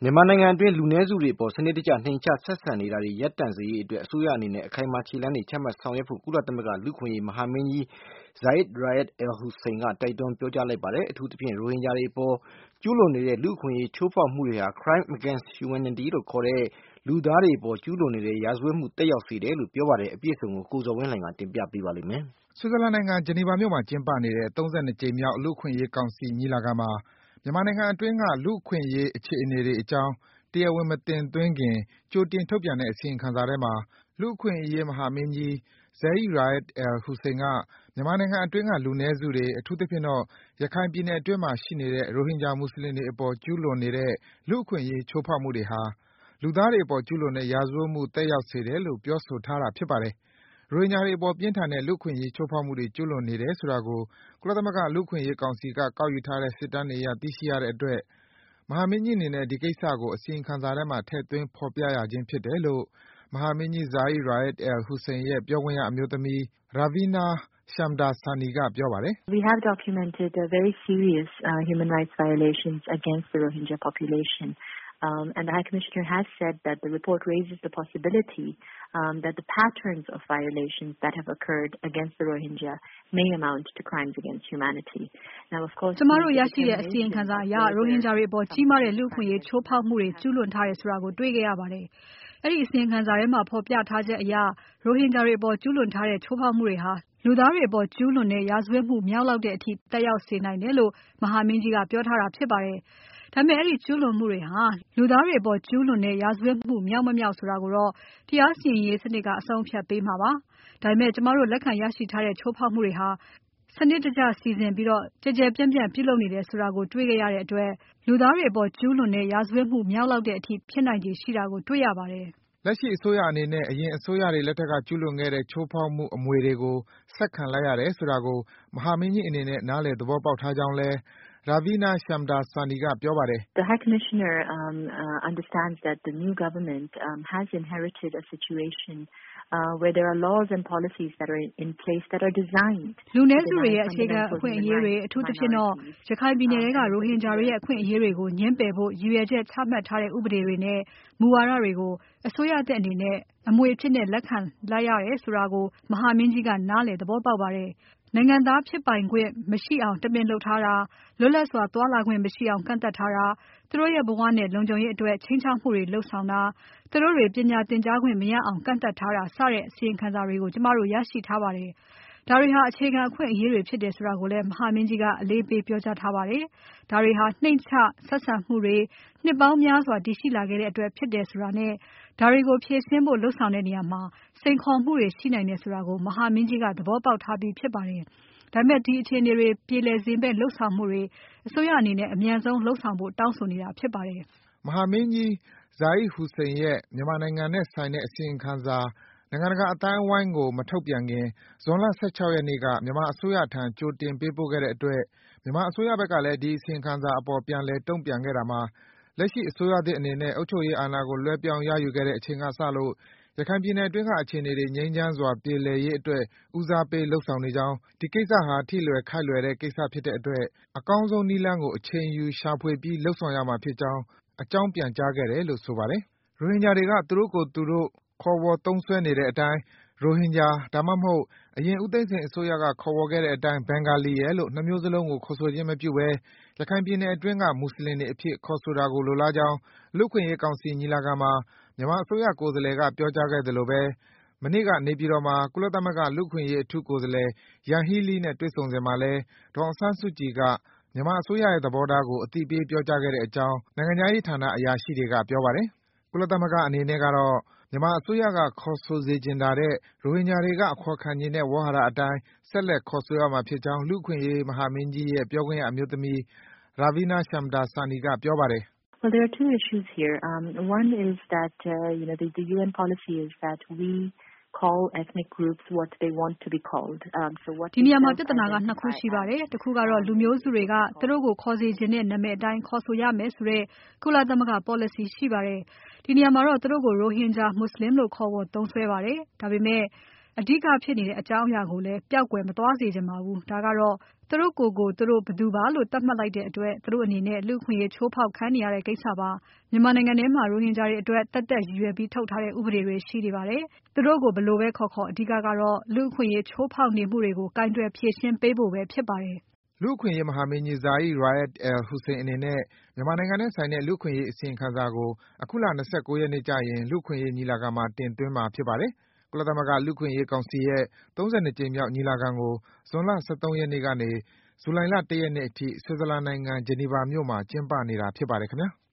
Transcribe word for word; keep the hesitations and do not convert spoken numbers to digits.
မြန်မာနိုင်ငံအတွင်းလူနည်းစုတွေအပေါ်စနစ်တကျနှိမ်ချဆက်ဆံနေတာတွေရပ်တန့်စေရေးအတွက်အစိုးရအနေနဲ့အခိုင်အမာခြေလှမ်းတွေချမှတ်ဆောင်ရွက်ဖို့ကုလသမဂ္ဂလူ့အခွင့်အရေးမဟာမင်းကြီး Zeid Ra'ad al-Hussein ကတိုက်တွန်းပြောကြားလိုက်ပါတယ်။ အထူးသဖြင့်ရိုဟင်ဂျာတွေအပေါ်ကျူးလွန်နေတဲ့လူ့အခွင့်အရေးချိုးဖောက်မှုတွေဟာ Crime against humanity လို့ခေါ်တဲ့လူသားတွေအပေါ်ကျူးလွန်နေတဲ့ရာဇဝတ်မှုသက်ရောက်စေတယ်လို့ပြောပါတယ်။ အပြည့်အစုံကိုကိုဇော်ဝင်းလှိုင်ကတင်ပြပေးပါမယ်။ ဆွစ်ဇာလန်နိုင်ငံ ဂျနီဗာမြို့မှာကျင်းပနေတဲ့ ၃၂ ကြိမ်မြောက် လူ့အခွင့်အရေးကောင်စီညီလာခံမှာ မြန်မာနိုင်ငံအတွင်းက လူ့အခွင့်အရေးအခြေအနေတွေအကြောင်း တရားဝင်မတင်သွင်းခင် ကြိုတင်ထုတ်ပြန်တဲ့ အစီရင်ခံစာထဲမှာ လူ့အခွင့်အရေးမဟာမင်းကြီး Zeid Ra'ad al-Hussein က မြန်မာနိုင်ငံအတွင်းက လူနည်းစုတွေ၊ အထူးသဖြင့်တော့ ရခိုင်ပြည်နယ်အတွင်းမှာရှိနေတဲ့ ရိုဟင်ဂျာမွတ်ဆလင်တွေအပေါ်ကျူးလွန်နေတဲ့ လူ့အခွင့်အရေးချိုးဖောက်မှုတွေဟာ လူသားတွေအပေါ်ကျူးလွန်တဲ့ရာဇဝတ်မှုသက်ရောက်စေတယ်လို့ ပြောဆိုထားတာဖြစ်ပါတယ်။ ရိုဟင်ဂျာတွေအပေါ်ပြင်းထန်တဲ့လူ့အခွင့်အရေးချိုးဖောက်မှုတွေကျူးလွန်နေတယ်ဆိုတာကို ကုလသမဂ္ဂလူ့အခွင့်အရေးကောင်စီကကောက်ယူထားတဲ့စစ်တမ်းတွေအရသိရှိရတဲ့အတွက် မဟာမင်းကြီးအနေနဲ့ ဒီကိစ္စကို အစီရင်ခံစာထဲမှာ ထည့်သွင်းဖော်ပြရခြင်းဖြစ်တယ်လို့ မဟာမင်းကြီး Zeid Ra'ad al-Hussein ရဲ့ ပြောခွင့်ရအမျိုးသမီး Ravina Shamdasani က ပြောပါတယ်။ “We have documented very serious human rights violations against the Rohingya population. Um, and the High Commissioner has said that the report raises the possibility um, that the patterns of violations that have occurred against the Rohingya may amount to crimes against humanity. Now, of course, ကျမတို့ရရှိတဲ့အစီရင်ခံစာအရရိုဟင်ဂျာတွေအပေါ်ကြီးမားတဲ့လူ့အခွင့်အရေးချိုးဖောက်မှုတွေကျူးလွန်ထားတယ်ဆိုတာကိုတွေ့ခဲ့ရပါတယ်။အဲဒီအစီရင်ခံစာထဲမှာဖော်ပြထားချက်အရရိုဟင်ဂျာတွေအပေါ်ကျူးလွန်ထားတဲ့ချိုးဖောက်မှုတွေဟာလူသားတွေအပေါ်ကျူးလွန်တဲ့ရာဇဝတ်မှုမြောက်လောက်တဲ့အထိသက်ရောက်စေနိုင်တယ်လို့မဟာမင်းကြီးကပြောထားတာဖြစ်ပါတယ်။ဒါပေမဲ့အဲဒီကျူးလွန်မှုတွေဟာလူသားတွေအပေါ်ကျူးလွန်တဲ့ရာဇဝတ်မှုမြောက်မမြောက်ဆိုတာကိုတော့တရားစီရင်ရေးစနစ်ကအဆုံးအဖြတ်ပေးမှာပါ။ဒါပေမဲ့ကျမတို့လက်ခံရရှိထားတဲ့ချိုးဖောက်မှုတွေဟာစနစ်တကျစီစဉ်ပြီးတော့ကြဲကြဲပြန့်ပြန့်ပြုလုပ်နေတယ်ဆိုတာကိုတွေ့ခဲ့ရတဲ့အတွက်လူသားတွေအပေါ်ကျူးလွန်တဲ့ရာဇဝတ်မှုမြောက်လောက်တဲ့အထိဖြစ်နိုင်ခြေရှိတာကိုတွေ့ရပါတယ်။ ” လက်ရှိအစိုးရအနေနဲ့ အရင်အစိုးရတွေလက်ထက်ကကျူးလွန်ခဲ့တဲ့ချိုးဖောက်မှုအမွေတွေကို ဆက်ခံလိုက်ရတယ်ဆိုတာကို မဟာမင်းကြီးအနေနဲ့ နားလည်သဘောပေါက်ထားကြောင်းလည်း Ravina Shamdasani က ပြောပါတယ်။ “The High Commissioner um, uh, understands that the new government um, has inherited a situation uh, where there are laws and policies that are in place that are designed လူနည်းစုတွေရဲ့အခြေခံအခွင့်အရေးတွေအထူးသဖြင့်တော့ရခိုင်ပြည်နယ်ကရိုဟင်ဂျာတွေရဲ့အခွင့်အရေးတွေကိုညှင်းပယ်ဖို့ရည်ရွယ်ချက်ချမှတ်ထားတဲ့ဥပဒေတွေနဲ့မူဝါဒတွေကိုအစိုးရအသစ်အနေနဲ့အမွေအဖြစ်နဲ့လက်ခံလိုက်ရတယ်ဆိုတာကိုမဟာမင်းကြီးကနားလည်သဘောပေါက်ပါတယ်။နိုင်ငံသားဖြစ်ပိုင်ခွင့်မရှိအောင်တမင်လုပ်ထားတာလွတ်လပ်စွာသွားလာခွင့်မရှိအောင်ကန့်သတ်ထားတာသူတို့ရဲ့ဘဝနဲ့လုံခြုံရေးအတွက်ချိန်ချောက်မှုတွေလုပ်ဆောင်တာသူတို့တွေပညာသင်ကြားခွင့်မရအောင်ကန့်သတ်ထားတာစတဲ့အစီရင်ခံစာတွေကိုကျမတို့ရရှိထားပါတယ်။ဒါတွေဟာအခြေခံအခွင့်အရေးတွေဖြစ်တယ်ဆိုတာကိုလည်းမဟာမင်းကြီးကအလေးပေးပြောကြားထားပါတယ်။ဒါတွေဟာနှိမ့်ချဆက်ဆံမှုတွေနှစ်ပေါင်းများစွာတည်ရှိလာခဲ့တဲ့အတွက်ဖြစ်တယ်ဆိုတာနဲ့ဒါတွေကိုဖြေရှင်းဖို့လုပ်ဆောင်တဲ့နေရာမှာစိန်ခေါ်မှုတွေရှိနိုင်တယ်ဆိုတာကိုမဟာမင်းကြီးကသဘောပေါက်ထားပြီးဖြစ်ပါတယ်။ဒါပေမဲ့ဒီအခြေအနေတွေပြေလည်စေမယ့်လုပ်ဆောင်မှုတွေအစိုးရအနေနဲ့အမြန်ဆုံးလုပ်ဆောင်ဖို့တောင်းဆိုနေတာဖြစ်ပါတယ်။” မဟာမင်းကြီး Zeid Hussein ရဲ့မြန်မာနိုင်ငံနဲ့ဆိုင်တဲ့အစီရင်ခံစာနိုင်ငံတကာအသိုင်းအဝိုင်းကိုမထုတ်ပြန်ခင် ဇွန်လ ၁၆ ရက်နေ့က မြန်မာအစိုးရထံကြိုတင်ပေးပို့ခဲ့တဲ့အတွက် မြန်မာအစိုးရဘက်ကလည်း ဒီအစီရင်ခံစာအပေါ်ပြန်လည်တုံ့ပြန်ခဲ့တာမှာ လက်ရှိအစိုးရသစ်အနေနဲ့အုပ်ချုပ်ရေးအာဏာကိုလွှဲပြောင်းရယူခဲ့တဲ့အချိန်ကစလို့ ရခိုင်ပြည်နယ်အတွင်းကအခြေအနေတွေငြိမ်းချမ်းစွာပြေလည်ရေးအတွက် ဦးစားပေးလုပ်ဆောင်နေကြောင်း၊ ဒီကိစ္စဟာ ထိလွယ်ခိုက်လွယ်တဲ့ကိစ္စဖြစ်တဲ့အတွက် အကောင်းဆုံးနည်းလမ်းကိုအချိန်ယူရှာဖွေပြီးလုပ်ဆောင်ရမှာဖြစ်ကြောင်း အကြောင်းပြန်ကြားခဲ့တယ်လို့ဆိုပါတယ်။ ရိုဟင်ဂျာတွေက သူတို့ကိုယ်သူတို့ခေါ်ဝေါ်သုံးစွဲနေတဲ့အတိုင်း ရိုဟင်ဂျာ ဒါမှမဟုတ် အရင်ဦးသိန်းစိန်အစိုးရကခေါ်ဝေါ်ခဲ့တဲ့အတိုင်း ဘင်္ဂါလီရယ်လို့ နှစ်မျိုးစလုံးကိုခေါ်ဆိုခြင်းမပြုဘဲ ရခိုင်ပြည်နယ်အတွင်းက မွတ်ဆလင်တွေအဖြစ်ခေါ်ဆိုတာကိုလိုလားကြောင်း လူ့အခွင့်အရေးကောင်စီညီလာခံမှာ မြန်မာအစိုးရကိုယ်စားလှယ်ကပြောကြားခဲ့သလိုဘဲ မနေ့ကနေပြည်တော်မှာ ကုလသမဂ္ဂလူ့အခွင့်အရေးအထူးကိုယ်စားလှယ် Yanghee Lee နဲ့တွေ့ဆုံစဉ်မှာလည်း ဒေါ်အောင်ဆန်းစုကြည်က မြန်မာအစိုးရရဲ့သဘောထားကို အသိပေးပြောကြားခဲ့တဲ့အကြောင်း နိုင်ငံခြားရေးဌာနအရာရှိတွေကပြောပါတယ်။ ကုလသမဂ္ဂအနေနဲ့ကတော့ မြန်မာအစိုးရကခေါ်ဆိုစေချင်တာထက် ရိုဟင်ဂျာတွေက အခေါ်ခံချင်တဲ့ဝေါဟာရအတိုင်း ဆက်လက်ခေါ်ဆိုရမှာဖြစ်ကြောင်း လူ့အခွင့်အရေးမဟာမင်းကြီးရဲ့ပြောခွင့်ရအမျိုးသမီး Ravina Shamdasani ကပြောပါတယ်။ “Well, there are two issues here. Um, one is that uh, you know the, the U N policy is that we call ethnic groups what they want to be called. Um, so what ဒီနေရာမှာပြဿနာကနှစ်ခုရှိပါတယ်။တစ်ခုကတော့လူမျိုးစုတွေကသူတို့ကိုခေါ်စေချင်တဲ့နာမည်အတိုင်းခေါ်ဆိုရမယ်ဆိုတဲ့ကုလသမဂ္ဂ policy ရှိပါတယ်။ဒီနေရာမှာတော့သူတို့ကိုရိုဟင်ဂျာမွတ်ဆလင်လို့ခေါ်ဝေါ်သုံးစွဲပါတယ်။ဒါပေမဲ့အဓိကဖြစ်နေတဲ့အကြောင်းအရာကိုလည်းပျောက်ကွယ်မသွားစေချင်ပါဘူး။ဒါကတော့သူသူတို့ကိုယ်ကိုသူတို့ဘယ်သူပါလို့သတ်မှတ်လိုက်တဲ့အတွက်သူတို့အနေနဲ့လူ့အခွင့်အရေးချိုးဖောက်ခံနေရတဲ့ကိစ္စပါ။မြန်မာနိုင်ငံထဲမှာရိုဟင်ဂျာတွေအတွက်သက်သက်ရည်ရွယ်ပြီးထုတ်ထားတဲ့ဥပဒေတွေရှိနေပါတယ်။သူတို့ကိုဘယ်လိုပဲခေါ်ခေါ်အဓိကကတော့လူ့အခွင့်အရေးချိုးဖောက်နေမှုတွေကိုကိုင်တွယ်ဖြေရှင်းပေးဖို့ပဲဖြစ်ပါတယ်။လူ့အခွင့်အရေးမဟာမင်းကြီး Zeid Ra'ad al-Hussein အနေနဲ့မြန်မာနိုင်ငံနဲ့ဆိုင်တဲ့လူ့အခွင့်အရေးအစီရင်ခံစာကိုအခုလ၂၉ရက်နေ့ကျရင်လူ့အခွင့်အရေးညီလာခံမှာတင်သွင်းမှာဖြစ်ပါတယ်။ကုလသမဂ္ဂလူ့အခွင့်အရေးကောင်စီရဲ့ ၃၂ကြိမ်မြောက်ညီလာခံကိုဇွန်လ၁၃ရက်နေ့ကနေဇူလိုင်လ၁ရက်နေ့အထိ Switzerland နိုင်ငံ Geneva မြို့မှာကျင်းပနေတာဖြစ်ပါတယ်ခင်ဗျာ။